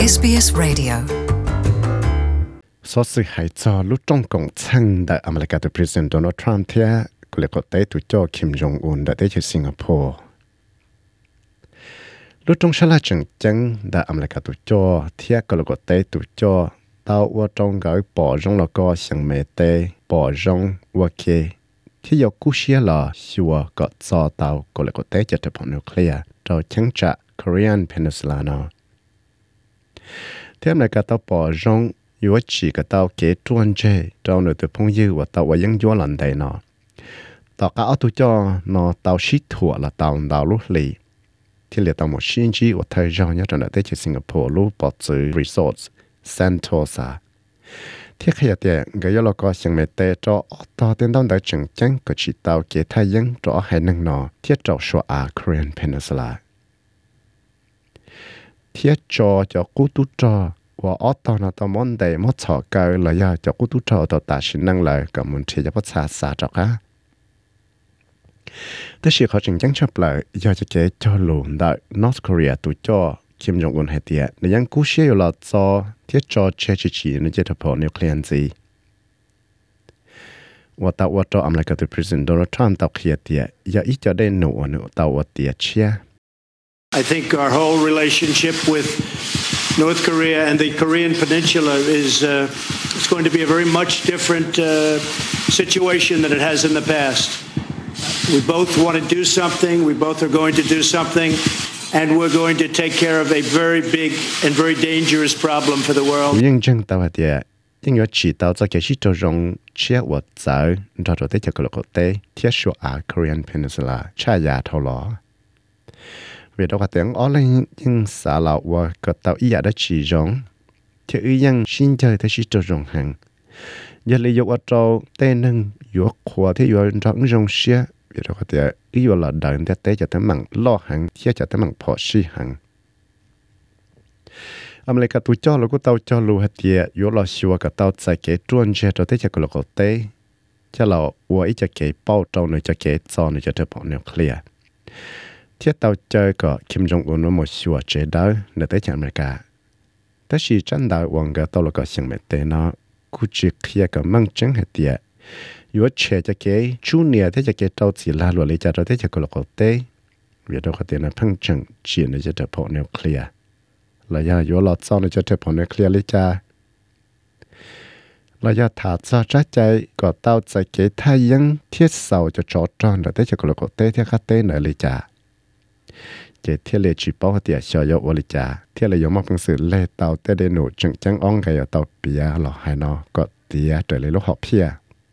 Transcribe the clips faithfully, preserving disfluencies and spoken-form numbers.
ét bê ét Radio สอสื่อให้จอลุจงกงชังได้อเมริกาตัวประธานโดนัลด์ทรัมป์เทียก็เลยก็ได้ตัวจ่อคิมจองอุนได้ที่สิงคโปร์ลุจงฉลาดจังจังได้อเมริกาตัวจ่อเทียก็เลยก็ได้ตัวจ่อเต้าว่าจงกับปอจงแล้วก็เสียงเมเตปอจงว่าเคที่ยกกู้เชียละชัวก็จอเต้าก็เลยก็ได้จะจะพอนิวเคลียร์เราชังจะ Korean Peninsula เนาะเทียอเมริกาตัวปอจงอยู่ว่าจีก็เต้าเกจวนเจเจ้าหนูตัวพงยืว่าเต้าว่ายังยัวหลันใดเนาะต่อการเอาตัวจ่อเนาะเต้าชิดถั่วละเต้าดาวลุลีที่เหลือเต้าหมดชินจีว่าเธอจองยัดจนได้ที่สิงคโปร์รูปอดซื้อ resorts Sentosa ที่ขยับเดียก็ยอลก็เสียงเมเตจ่อต่อเต้นต้องได้จังจังก็ชิดเต้าเกทายังจ่อให้นังเนาะที่จ่อชัวอา Korean Peninsula ที่จ่อจ่อกูตุจ่อว่าออตอนตอนมันได้มดฉอกเกลเลยอยากจะกูตุจ่อตัวตาชินนั่งเลยกับมันที่จะพัฒนาสาจอกฮะแต่สิ่งเขาจริงจังชอบเลยอยากจะเกจจ่อลุนได้ North Korea ตัวจ่อคิมจองอุนให้เดียในยังกู้เชี่ยวเราจ่อที่จ่อเชชิชีในเจตพอนิวเคลียร์ซีว่าตัวว่าจ่ออเมริกาตัวประธานโดนัลด์ทรัมป์ตัวเขียเดียอยากอีจะได้หนูหนูตัวว่าเดียเชีย I think our whole relationship with North Korea and the Korean Peninsula is uh, it's going to be a very much different uh, situation than it has in the past. We both want to do something. We both are going to do something, and we're going to take care of a very big and very dangerous problem for the world. 认真到话的，因为知道这个是这种切我走，找到这个个的，贴说啊 Korean Peninsula 差牙头了。vì đó có tiếng ở lên những xã lão và có tàu ý đã chỉ rong thì ý dân xin chơi thì chỉ cho rong hàng giờ lấy dụ ở trâu tên nâng dụ khóa thì dụ rong rong xia vì đó có tiếng ý dụ là đợi để tế cho tới mảng lo hàng chia cho tới mảng phò xì hàng America tụi cho là có tàu cho lưu hết tiệt dụ là xua cả tàu chạy cái truân chơi cho tới cho cái lộc tế cho là và ý cho cái bao trâu này cho cái cho này cho tới bọn nhau clear thiết tàu chơi có Kim Jong Un nó một xua chế đó để tới chặng America. Tất nhiên chân đạo hoàng gà tàu là có sinh mệnh tế nó cụ chỉ kia có mang chứng hết tiệt. Yếu chế cho cái chú nia thế cho cái tàu chỉ là luật lý cho thế cho cái lộc tế. Vì đó có tiền là phăng chứng chỉ để cho tập hợp nuclear. Là do yếu lọt sau để cho tập hợp nuclear lý cha. Là do thả ra trái chạy có tàu chạy cái thay dân thiết sầu cho chó tròn để tới cho cái lộc tế theo khát tế nơi lý cha. Chỉ thiết lệ chỉ bảo tiệt xóa dấu ô lý cha thiết lệ giống một phương sự lệ tàu tế đề nụ chẳng chẳng ong gây ở tàu bia lọ hai nó có tía trở lại lúc học pia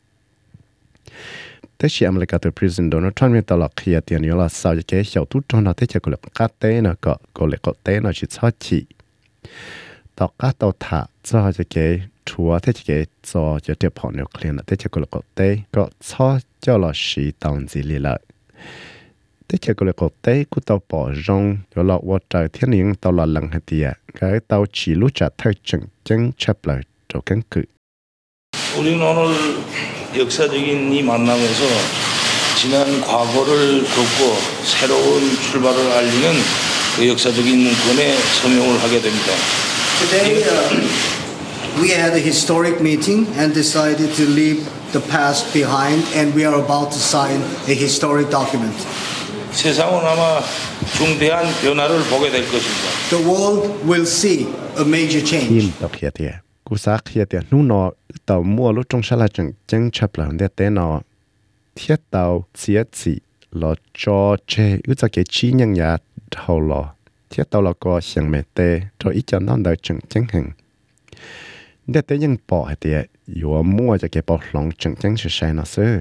thế chỉ America từ president Donald Trump tàu lọ kia tiền yếu là sao cái xấu tút trong nó thế chỉ có lực cát tế nó có có lực có tế nó chỉ cho chỉ tàu cát tàu thả cho cái chúa thế chỉ cái cho cho tiếp họ nuclear nó thế chỉ có lực có tế có cho cho là sĩ tàu gì lì lợi thế chỉ có lẽ có tế của tàu bỏ rong rồi lọ qua trời thiên nhiên tàu là lần hai tiệt cái tàu chỉ lúc trả thay chừng chân chấp lại cho căn cứ. 우리는 오늘 역사적인 이 만남에서 지난 과거를 덮고 새로운 출발을 알리는 그 역사적인 문건에 서명을 하게 됩니다. Today uh, we had a historic meeting and decided to leave the past behind, and we are about to sign a historic document. 세상은 아마 중대한 변화를 보게 될 것입니다. The world will see a major change. Hin tàu kia tiệt, cú xác kia tiệt nu nọ tàu mua lúc trong sáng là chẳng chẳng chấp lại để té nọ thiết tàu chia chỉ là cho chơi ước cho cái chi nhân nhà hậu lò thiết tàu là có xiang mẹ tê rồi ít cho nó đợi chẳng chẳng hàng để té nhân bỏ hay tiệt, yếu mua cho cái bỏ lòng chẳng chẳng sẽ sai nó xưa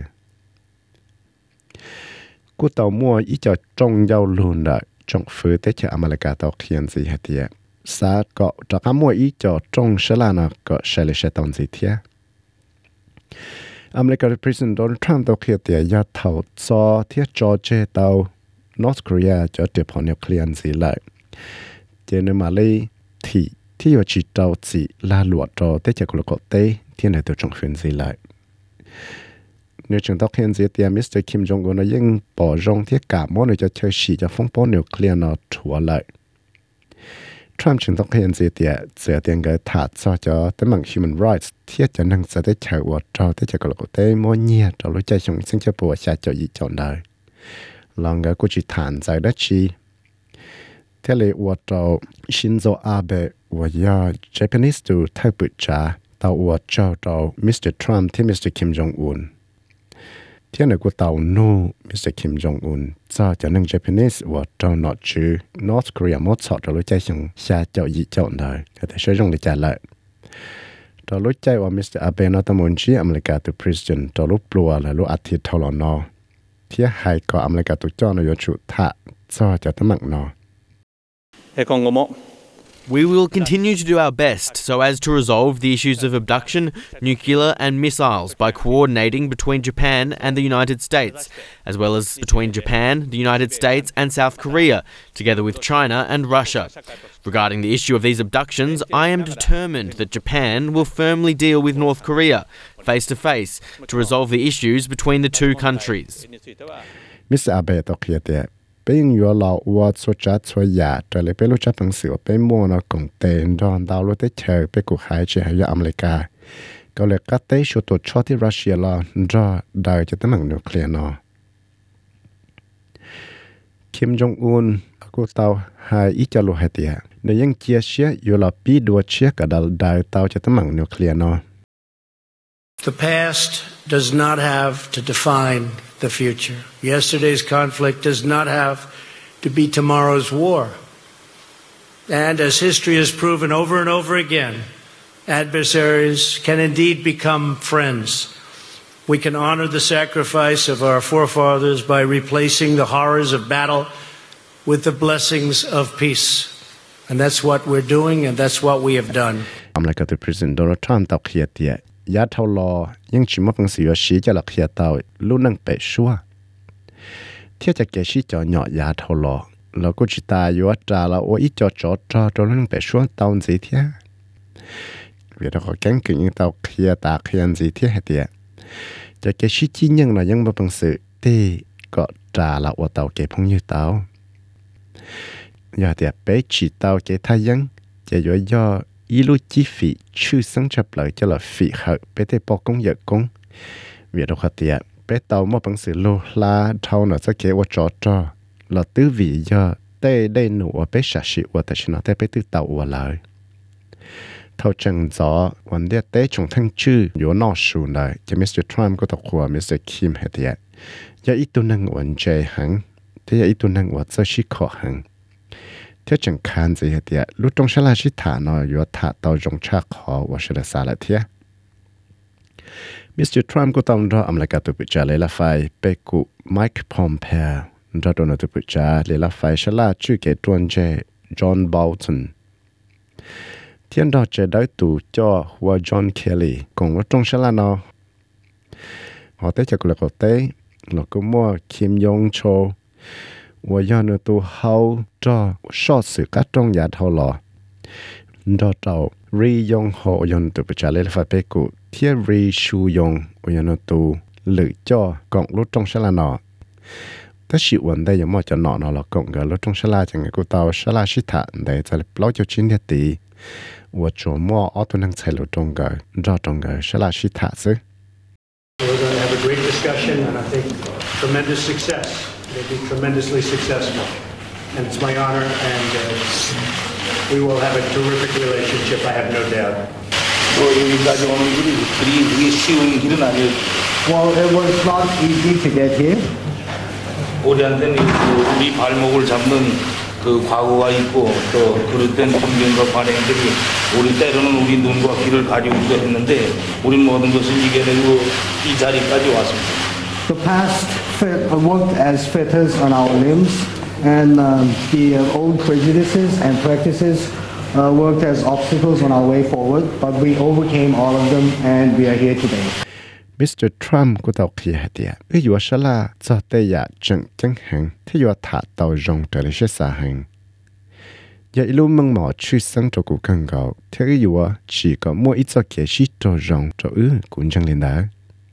cú tàu mua ít cho trong giao luôn đợi trong phía tới cho America tàu khiên gì hết tiệt, sao có cho cá mua ít cho trong sẽ là nó có sẽ là sẽ tồn gì thiệt. America President Donald Trump tàu khiên tiệt do thầu cho thiết cho chế tàu North Korea cho tiếp họ nuclear gì lại, cho nên mà lấy thì thì ở chỉ tàu chỉ là luật cho tới cho cái tế thiên này từ trong phiên gì lại. Nếu chúng ta hiện giờ thì Mister Kim Jong Un nóยังbỏ rong thiết cả món này cho chơi xì cho phong bố nuclear nó thua lại. Trump จึงต้องเห็นสิเดียเสียเตียงเกิดถาดซอจอแต่มัง human rights เทียจะนั่งจะได้เฉยว่าเราได้จะกลับได้โมเนียเรารู้ใจชงซึ่งจะปวดชาจะยิ่งจนได้ลองเกิดกูจิฐานใจได้ชีเทเลว่าเราชินโซอาเบะว่าย่า Japanese ดูไทยปุจจาตัวว่าเจ้าเรา มิสเตอร์ Trump ที่ มิสเตอร์ Kim Jong Unเที่ยนกูเตาโน่ มิสเตอร์ Kim Jong Un จ้าจะนั่ง Japanese ว่าเจ้า not ชื่อ North Korea หมดสอดเรารู้ใจชงชาจะยิ่งจนได้แต่ช่วยจงได้ใจเลยเรารู้ใจว่า มิสเตอร์ อาเบะนอตมุนชีอเมริกาตัว president เรารู้ปลัวและรู้อาทิตย์ทรนอเที่ยให้ก็อเมริกาตัวจ้านายชุทะจ้าจะตั้งนอ We will continue to do our best so as to resolve the issues of abduction, nuclear and missiles by coordinating between Japan and the United States, as well as between Japan, the United States and South Korea, together with China and Russia. Regarding the issue of these abductions, I am determined that Japan will firmly deal with North Korea, face to face, to resolve the issues between the two countries. Mister Abe Tokiete bên yếu lão và số chất số giả trở lại bên lúc chấp bằng sự bên mua nó cũng tên đòn đào lúc tới chờ bên cuộc hải chỉ hay ở America có lẽ các tế số tổ cho thì Russia là do đời cho tấm bằng nuclear nó Kim Jong Un cô tàu hai ít cho lụa hai tiệt để những chia sẻ yếu là bị đua chia cả đời đời tàu cho tấm bằng nuclear nó The past does not have to define the future. Yesterday's conflict does not have to be tomorrow's war. And as history has proven over and over again, adversaries can indeed become friends. We can honor the sacrifice of our forefathers by replacing the horrors of battle with the blessings of peace. And that's what we're doing, and that's what we have done. America the President Donald Trump tao khía tiệt giá thâu lò nhưng chỉ mất bằng sự xí cho là khía tao luôn năng bể xua thiết cho kẻ xí cho nhỏ giá thâu lò là cô chỉ ta yếu trà là ô ít cho chó cho cho năng bể xua tao gì thế vì đó có cánh cứng như tao khía ta khía gì thế hết tiệt cho kẻ xí chi nhân là những mất bằng sự thì có trà là ô tao kẻ phong như tao giờ tiệt bé chỉ tao kẻ thay dân kẻ yếu do ý lúc chi phí chư sinh chấp lại cho là phí hợp bé tế bỏ công việc công việc đó khá tiệt bé tàu một bằng sự lô la thâu nó sẽ kế qua trò trò là tứ vị do tê đây nụ ở bé xả xị và tại nó tế bé tư tàu và lại thâu chân gió vấn đề tế trong thân chư yếu nọ xù lại cho mít-tơ Trump có tập của mít-tơ Kim hết tiệt do ít tu năng vấn chế hẳn thế giờ ít tu năng vấn sơ xí khó hẳn thế chẳng khăn gì hết tiệt lúc trong sáng là chỉ thả nó yếu thả tàu trong chắc khó và sẽ là xa lại thế mít-tơ Trump có tông ra America tụi bị trả lấy là phải bê cụ Mike Pompeo ra đồ nó tụi bị trả lấy là phải sẽ là chữ kế tuần chế John Bolton thiên đó chế đáy tù cho và John Kelly cùng lúc trong sáng là nó họ tới cho cô là cô tới là cô mua Kim Jong Cho và do nó tu hậu cho so sự các trong nhà thâu lò đó tàu Ri Yong Ho yon tu bị trả lời phải bé cụ thiết Ri Shu Yong và nó tu lựa cho cộng lúc trong sáng là nọ tất sự vấn đề giống mà cho nọ nó là cộng cái lúc trong sáng là chẳng cái cụ tàu sáng là sĩ thản để cho lấy cho chín địa tỷ và chỗ mua ở tu năng chạy lúc trong cái do trong cái sáng là sĩ thản chứ. We're going to have a great discussion and I think tremendous success. They'll be tremendously successful. And it's my honor, and uh, we will have a terrific relationship, I have no doubt. 여기까지 오는 길이 그리 그게 쉬운 길은 아니에요. Well, it was not easy to get here. 우리한테는 그 우리 발목을 잡는 그 과거가 있고 또 그릇된 편견과 관행들이 우리 때로는 우리 눈과 귀를 가리우기도 했는데 우리는 모든 것을 이겨내고 이 자리까지 왔습니다. The past fit, uh, worked as fetters on our limbs, and um, the uh, old prejudices and practices uh, worked as obstacles on our way forward, but we overcame all of them, and we are here today. mít-tơ Trump của tàu kia hạt tiệt ước yếu sẽ là cho tây giả chẳng chẳng hạn thế yếu thả tàu rong trở lại sẽ xa hàng giờ lúc mong mỏ truy sang cho cụ cần gạo thế yếu chỉ có mua ít cho kẻ sĩ cho rong cho ư cũng chẳng lên đó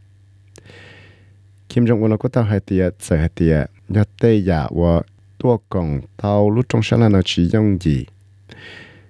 Kim Jong Un có tàu hạt tiệt sợ hạt tiệt giờ tây giả và tua còng tàu lúc trong sáng là nó chỉ dùng gì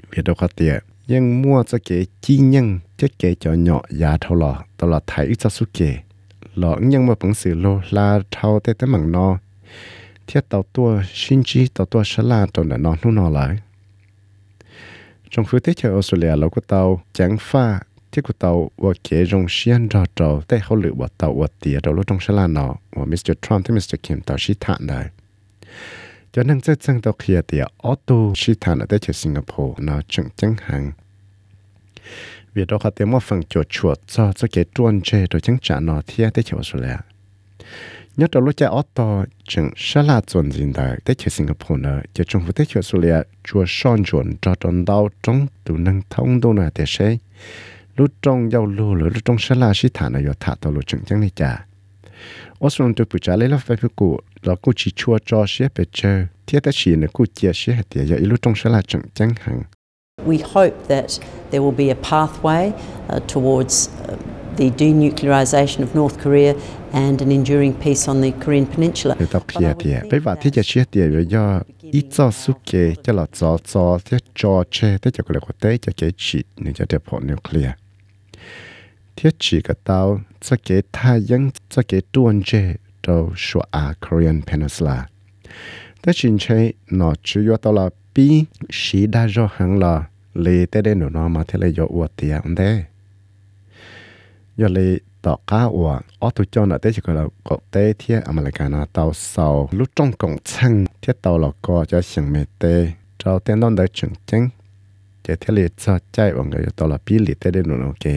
vì đâu có tiền nhưng mua cho cái chi nhân chất kế cho nhỏ giá thâu lọ tao là thấy cho số kế lọ nhưng mà bằng sự lô là thâu tới tới mảng nó thiết tàu tua sinh chi tàu tua sẽ là trong đó nó nó lại trong phía tây châu Australia là của tàu chẳng pha thiết của tàu và kế trong xiên rõ trâu tại họ lựa bỏ tàu và tía rồi lúc trong sẽ là nó và mít tơ Trump thì mít tơ Kim tàu xí thản đấy cho nên rất chân tàu kia tía auto xí thản ở tại châu Singapore nó chẳng chẳng hàng vì đó họ tìm một phần chuột chuột cho cho cái tuần chơi rồi chẳng trả nó thiết tại châu Australia nhớ đầu lúc chạy auto chẳng sẽ là chuẩn gì đấy tại châu Singapore nữa cho trong phía tại châu Australia chùa son chuẩn cho tròn đau trong từ năng thông đâu nè để sẽ lúc trong giao lưu lúc trong sẽ là sĩ thản ở thả tàu lúc chẳng chẳng này trả Australia tôi phải trả lấy là phải phải cụ là cụ chỉ chua cho sẽ phải chơi thiết tại chỉ là cụ chia sẽ hết tiền giờ lúc trong sẽ là chẳng chẳng hàng. We hope that there will be a pathway uh, towards uh, the denuclearization of North Korea and an enduring peace on the Korean Peninsula. Để tao kia thì bây giờ thìจะเชื่อเดียวย่อít cho suy kế cho là cho cho thế cho chế thế cho cái là có thể cho cái chỉ nên cho đẹp họ nuclear thiết chỉ cái tao cho cái thái dương cho cái tuần chế cho số à Korean Peninsula thế chính chế nó chủ yếu tao là bi sĩ đa do hàng là lệ tới đây nó mà thế là do uất tiền đấy do lệ tao cá uất ở tụi cho nó tới chỉ là có tế thiết America nó tao sau lúc trong cộng chân thiết tao là có cho sinh mệt tế cho tên nó đợi chừng chân để thiết lệ cho chạy vào người tao là bi lệ tới đây nó ok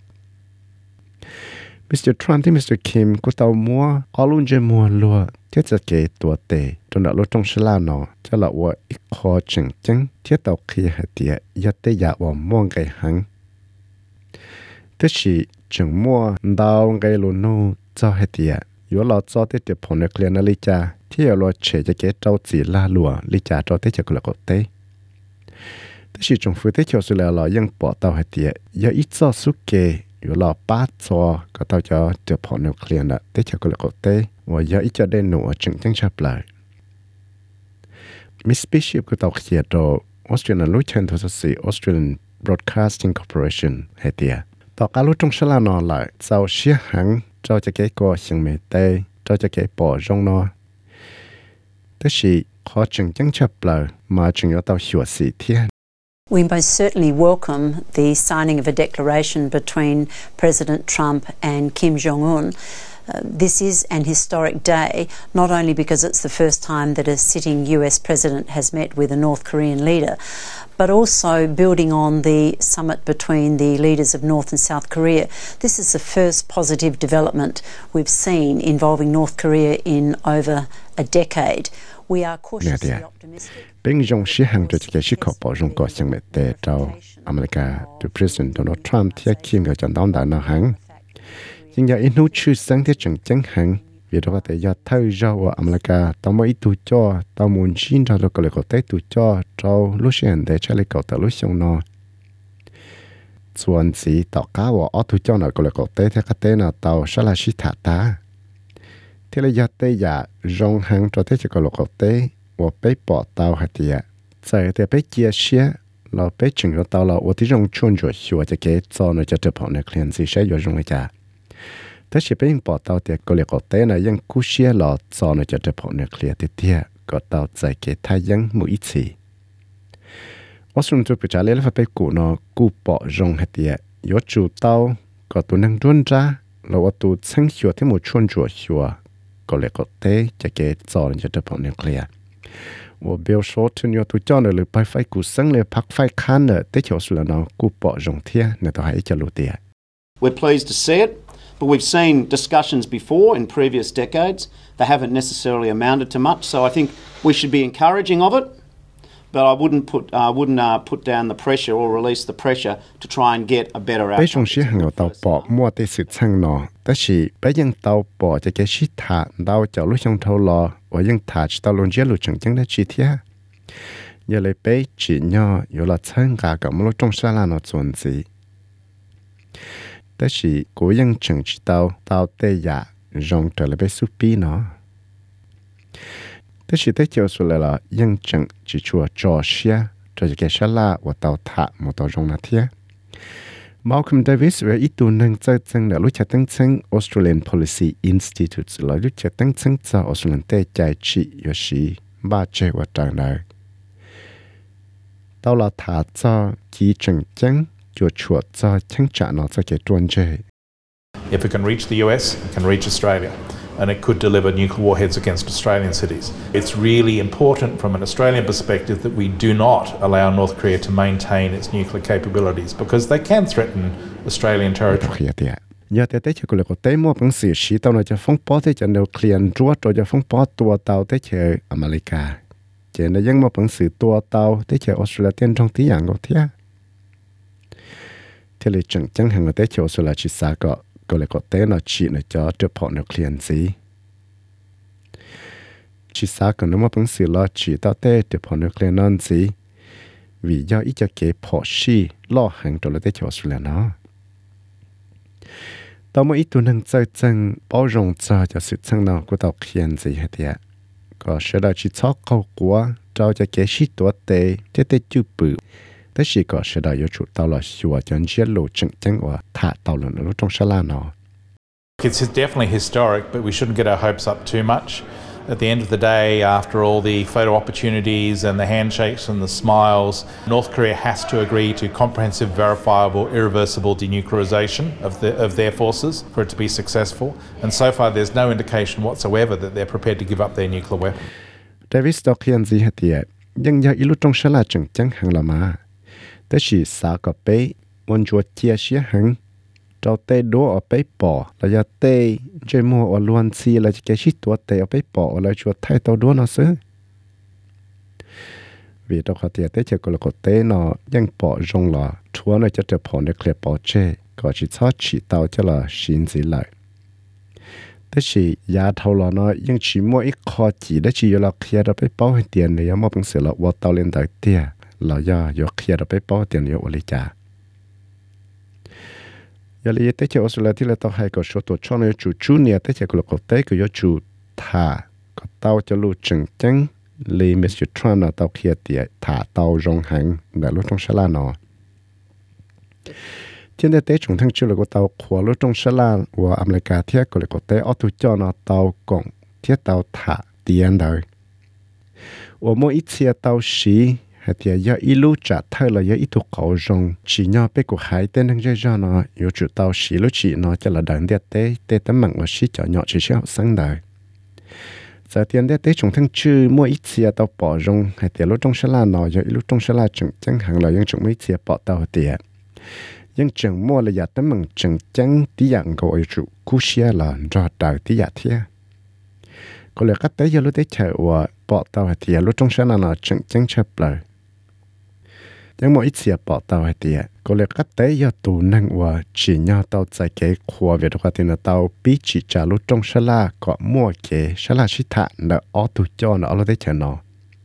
mít tơ Trump thì mít tơ Kim của tao mua ở luôn chơi mua lúa thiết cho cái tuổi tệ trong đó lúc trong sân la nó cho là uất ít khó chừng chân thiết tao khi hạt địa giờ tới giờ vào mua cái hàng thế chỉ chừng mua đào cái lúa nô cho hết tiệt, yếu là cho tới tiệp phone clear na lý cha, thì yếu là chế cho cái trâu chỉ la lúa lý cha cho tới cho cái là có tế. Thế chỉ trong phía tới cho sự là là ยัง bỏ tàu hết tiệt, yếu ít cho suốt kề, yếu là ba cho cái tàu cho tiệp phone clear na tới cho cái là có tế, và yếu ít cho đến nụ chừng chẳng chấp lại. Miss Bishop của tàu kia đồ Australian Lưu Chen Thổ Sĩ Australian Broadcasting Corporation hết tiệt. Tao cá lúc trong sân là nó lại sau xía hàng cho cho cái co sinh mê tê cho cho cái bỏ rong nó thế thì khó chừng chẳng chấp lời mà chừng có tao hiểu sĩ thiên. We most certainly welcome the signing of a declaration between President Trump and Kim Jong-un. Uh, this is an historic day, not only because it's the first time that a sitting U S president has met with a North Korean leader, but also building on the summit between the leaders of North and South Korea. This is the first positive development we've seen involving North Korea in over a decade. We are cautiously optimistic. Bên trong sĩ hàng cho cái sĩ khẩu bỏ trong có sang mẹ tệ trao America từ President Donald Trump thì Kim ở trong đón đại nó hàng. Nhưng giờ ít nút chữ sáng thế chẳng chẳng hạn vì đó có thể do thay rau ở America tao mới ít tụi cho tao muốn xin ra rồi có lẽ có thể tụi cho trâu lúc xem để cho lấy cầu tao lúc xong nó chuẩn gì tao cá vào ở tụi cho nó có lẽ có thể theo cái tên nào tao sẽ là sĩ thả ta thế là giờ tây giờ rong hàng cho thế cho có lẽ có thể và bé bỏ tao hạt địa giờ thì bé chia sẻ là bé chừng cho tao là ởที่ rong chuồn chuột chuột cho cái cho nó cho được họ này client gì sẽ vô rong cái thế chỉ bên bỏ tàu thì có lẽ có thể là ยัง cú xia lọ cho nó cho được họ này clear thì thì có tàu chạy cái thái ยัง mỗi次 Australia tôi phải trả lời là phải cụ nó cụ bỏ rong hết tiệt yếu chủ tàu có tụ năng run ra làว่า tụ sáng hiểu thêm một chuồn chuột hiểu có lẽ có thể chạy cái cho nó cho được họ này clear và Bill Shorten yếu tụ cho nó là phải phải cụ sáng là phát phải khăn nữa thế cho Australia nó cụ bỏ rong thiệt nên tôi hãy cho lưu tiệt. We're pleased to see it. But we've seen discussions before in previous decades. They haven't necessarily amounted to much. So I think we should be encouraging of it. But I wouldn't put uh, wouldn't uh, put down the pressure or release the pressure to try and get a better outcome. Bây trong sĩ hàng tàu bỏ mua tới sự sang nó, đó là bây giờ tàu bỏ cho cái sĩ thả tàu cho lúc trong thâu lò, và những thả tàu luôn chế lúc chẳng chẳng đã chi tiết. Giờ lại bây chỉ nhỏ, giờ là sang cả cả lúc trong xa là nó chuẩn gì. Đó là cố gắng chẳng chỉ tao tao tê dạ rong trở lại với súp bí nó. Đó là tới chiều xuống là ยัง chẳng chỉ chùa trò xia cho cái sá la và tàu thả một tàu rong nát thế Malcolm Davis về ít tu nâng cho chân là lúc chạy tăng chân Australian Policy Institute là lúc chạy tăng chân cho Australian tệ chạy trị yếu sĩ ba chế và trang đời tàu là thả cho kỹ trình chân cho chuột cho chân trả nó cho cái tuần chế If it can reach the U S, it can reach Australia, and it could deliver nuclear warheads against Australian cities. It's really important from an Australian perspective that we do not allow North Korea to maintain its nuclear capabilities because they can threaten Australian territory. Giờ thế cho cô là có tế mua bằng sự sĩ tàu nó cho phong bó thế cho nếu client rúa rồi cho phong bó tua tàu thế cho America. Chỉ là những mua bằng sự tua tàu thế cho Australia tiên trong tí dạng của thế. Thế là chẳng chẳng hàng ở thế cho Australia chỉ xa có cô là có tế nó chỉ là cho trực họ nếu client gì. Chỉ xa có nếu mua bằng sự lo chỉ tao tế trực họ nếu client non gì. Vì do ít cho kế họ xì lo hàng rồi là thế cho Australia nó. Tao mới ít tu năng chơi chân bao rộng cho cho sự chân nào của tao khiên gì hết vậy. Có sẽ là chỉ cho câu quá cho cho cái sĩ tuổi tệ thế tệ chú bự. Thế chỉ có sẽ là yêu chuột tao là xua cho chiếc lộ chân chân và thả tao lần ở trong sala nó. It's definitely historic, but we shouldn't get our hopes up too much. At the end of the day, after all the photo opportunities and the handshakes and the smiles, North Korea has to agree to comprehensive, verifiable, irreversible denuclearization of, the, of their forces for it to be successful. And so far, there's no indication whatsoever that they're prepared to give up their nuclear weapon. Davis đó khiên gì hết vậy? Nhưng giờ ilu trong sala chẳng chẳng hàng là mà. Thế chỉ xa có bé, muốn chúa chia sẻ hàng. Trao tê đố ở bếp bỏ là do tê chơi mua ở luân xì là cái shit tua tê ở bếp bỏ là chúa thay tao đố nó xứ vì tao khó tiệt tê chơi cái là tê nóยังbỏ rong là chúa nó cho trở bỏ nó kẹp bỏ chê có chỉ cho chỉ tao cho là xin gì lại thế chỉ giá thâu là nóยังchỉ mua ít khó chỉ để chỉ là kia ở bếp bỏ tiền này mà bằng sự là vợ tao lên tới tia là do do kia ở bếp bỏ tiền nhiều ở đây trả giờ lấy tế cho Australia thì là tao hay có số tổ cho nó chủ chủ nia tế cho cái tế cái yếu chủ thả có tao cho lưu chừng chăng lấy Mister Trump nó tao kia tiệt thả tao rong hành để lúc trong sala nó thiên tế tế chúng thằng chưa là có tao khóa lúc trong sala và America thì có là có tế ở tu cho nó tao cộng thiết tao thả tiền đời và mỗi ít xe tao xí thì giờ ilu trả thay là giờ ít thuộc khẩu rong chỉ nhau bé của hải tên đang chơi cho nó yêu chủ tàu xí lúc chỉ nó cho là đàn địa tế tế tấm mạng và xí cho nhỏ chỉ sẽ học sáng đời giờ tiền địa tế chúng thằng chư mua ít xe tàu bỏ rong hay tiền lúc trong sân la nó giờ lúc trong sân la chẳng chẳng hàng là những chúng mấy xe bỏ tàu tiền nhưng chẳng mua là giờ tấm mạng chẳng chẳng tí dạng của yêu chủ cú xe là do đời tí dạng thế có lẽ các tế giờ lúc tế chạy và bỏ tàu hay tiền lúc trong sân la nó chẳng chẳng chấp lời nhưng mà ít xe bỏ tàu hay tiền có lẽ các tế giờ tù năng và chỉ nhau tàu chạy cái khoa về đó thì là tàu bị chỉ trả lúc trong sân la có mua cái sân la xịt thản là ở tù cho nó ở đây chờ nó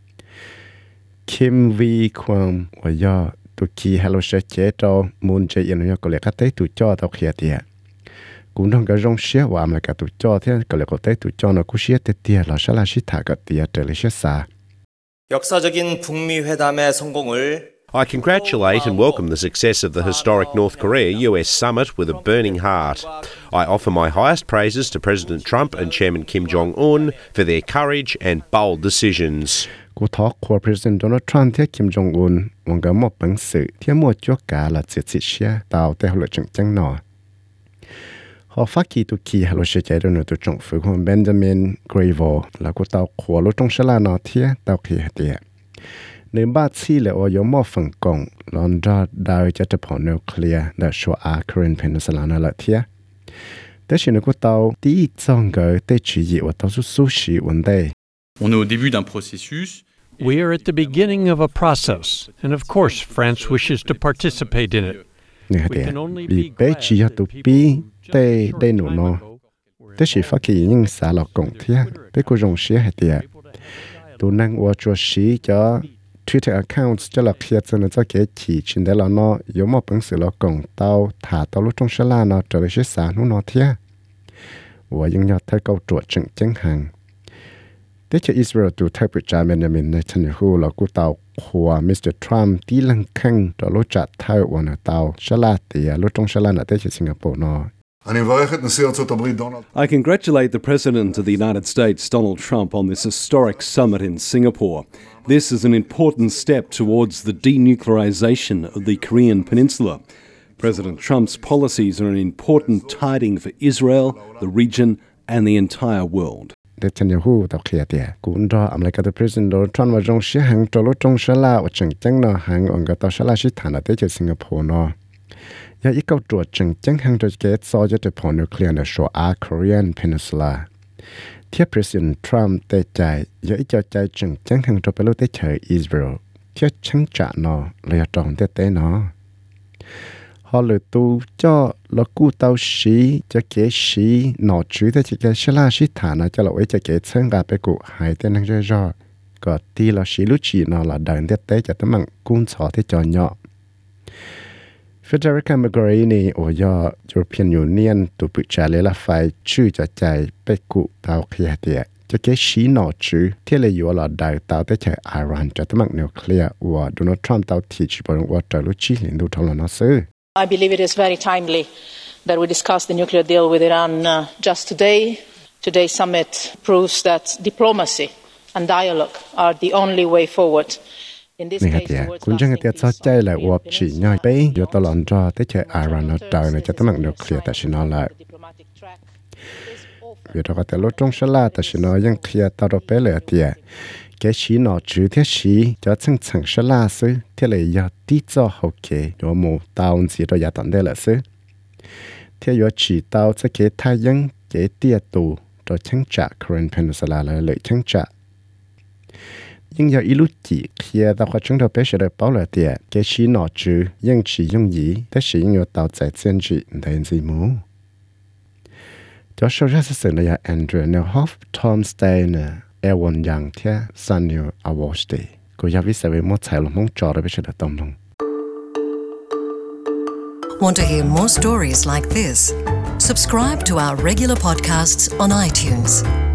Kim Vi Kwang và do tù kỳ hello sẽ chế cho muốn chơi yên nó có lẽ các tế tù cho tàu kia tiền cũng trong cái rong xe và mà cả tù cho thế có lẽ có tế tù cho nó cũng xe tiền là sân la xịt thản cái tiền trở lại xe xa 역사적인 북미 회담의 성공을 I congratulate and welcome the success of the historic North Korea U S summit with a burning heart. I offer my highest praises to President Trump and Chairman Kim Jong-un for their courage and bold decisions. Cú thọ của President Donald Trump theo Kim Jong-un, ông có một bằng sự theo một chỗ cả là chỉ chỉ xe tạo theo lộ trình chẳng nọ. Họ phát kỳ tụ kỳ hà lộ sẽ chạy đến từ trong phủ của Benjamin Grable là cú tàu của lúc trong sân la nọ theo tàu kỳ hạt địa. Nếu ba chi là ở yếu mô phần cộng lòn ra đào cho tập hợp nuclear để xóa á Korean Peninsula nó lại thế. Thế chỉ nó có tàu tí trong cái tế chỉ dụ và tàu số xí vấn đề. On est au début d'un processus. We are at the beginning of a process, and of course France wishes to participate in it. We can only be glad that people tê đây nụ nó. Thế chỉ phát kỳ những xã lọ cộng thế, bé cô rong xí hạt địa. Tụ năng ở chỗ xí cho Twitter accounts cho là kia cho nó cho cái chỉ trên đó là nó có một bằng sự là cộng tao thả tao lúc trong sân la nó trở lại sẽ nó nó thế và những nhà thấy câu chuyện chẳng chẳng hàng thế cho Israel tụ thay bự cha Benjamin Netanyahu là cú tàu của mít tơ Trump tí lăng khăng đó lối chặt thay của nó tàu Shala thì lối trong Shala là thế cho Singapore nó. I congratulate the President of the United States, Donald Trump, on this historic summit in Singapore. This is an important step towards the denuclearization of the Korean Peninsula. President Trump's policies are an important tiding for Israel, the region, and the entire world. Netanyahu tàu kia tiệt cũng do America the President Donald Trump và trong sĩ hàng cho lối trong Shala và chẳng chẳng nó hàng ở cái tàu Shala sĩ thản là thế cho Singapore nó. Giờ ít câu chuyện chẳng chẳng hàng cho cái so với cái port nuclear ở châu Á Korean Peninsula. Theo President Trump tệ chạy, giờ ít cho chạy chẳng chẳng hàng cho bên tệ chạy Israel. Theo chẳng trả nó là trong tệ tệ nó. Họ lựa tu cho là cú tàu sĩ cho cái sĩ nọ chữ thế chỉ cái sẽ là sĩ thả nó cho là ấy cho cái chân gà bé cụ hai tên năng chơi rồi. Có tí là sĩ lúc chỉ nó là đàn tệ tệ cho tấm bằng cung xỏ thế cho nhỏ. Federica Mogherini ở do European Union tụ bự trả lời là phải chữ cho chạy bé cụ tàu kia tiệt cho cái sĩ nọ chữ thế là yếu là đại tàu tới chạy Iran cho tấm bằng nuclear và Donald Trump tàu thì chỉ bảoว่าtrời lúc chỉ liền đủ thằng là nó xứ. I believe it is very timely that we discuss the nuclear deal with Iran uh, just today. Today's summit proves that diplomacy and dialogue are the only way forward. Này hả cũng chẳng hạt sao chạy lại uập chỉ nhau bé do tao làm cho tới chơi Iran nó trời này cho tấm bằng nuclear tại sao nó lại vì đó có thể lối trong Shala tại sao nó vẫn kia tao đâu bé lại tiệt cái sĩ nó chữ thế sĩ cho chân chân Shala sư thế là do tí cho hậu kế do một tàu gì đó giả tận đây là sư thế do chỉ tàu sẽ cái thái dân cái tiệt tù cho chân trả Korean Peninsula là lợi chân trả nhưng giờ ít lúc chỉ kia tao có chúng tôi bé sẽ được bảo là tiệt cái sĩ nó chữ nhưng chỉ dùng gì thế sĩ nhưng tàu chạy trên chỉ để gì mù cho số ra sự này là Andrew Neuhoff, Tom Steiner, Ewan Young, thế Samuel Awosti. Cô giáo viết về một tài liệu mong cho được biết được tổng đồng. Want to hear more stories like this? Subscribe to our regular podcasts on iTunes.